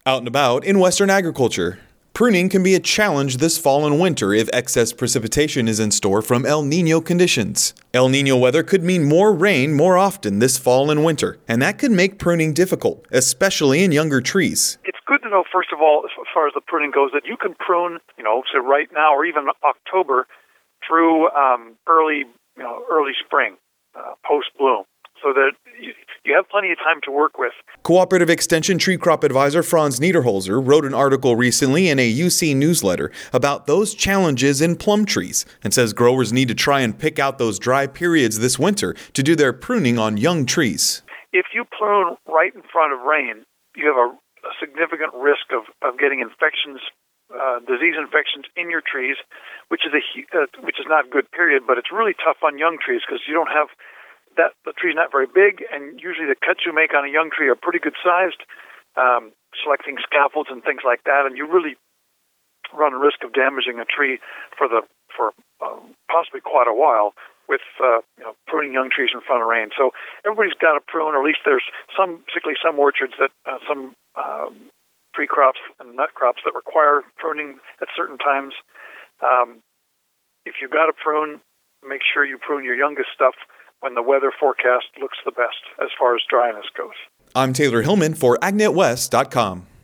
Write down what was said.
Out and about in Western agriculture. Pruning can be a challenge this fall and winter if excess precipitation is in store from El Niño conditions. El Niño weather could mean more rain more often this fall and winter, and that could make pruning difficult, especially in younger trees. It's good to know, first of all, as far as the pruning goes, that you can prune, say right now or even October through early spring, post-bloom, so that you have plenty of time to work with. Cooperative Extension tree crop advisor Franz Niederholzer wrote an article recently in a UC newsletter about those challenges in plum trees and says growers need to try and pick out those dry periods this winter to do their pruning on young trees. If you prune right in front of rain, you have a significant risk of getting infections, disease infections in your trees, which is not a good period, but it's really tough on young trees because you don't have that, the tree's not very big, and usually the cuts you make on a young tree are pretty good sized, selecting scaffolds and things like that, and you really run a risk of damaging a tree for possibly quite a while with pruning young trees in front of rain. So everybody's got to prune, or at least there's particularly some orchards that some tree crops and nut crops that require pruning at certain times. If you've got to prune, make sure you prune your youngest stuff when the weather forecast looks the best as far as dryness goes. I'm Taylor Hillman for AgNetWest.com.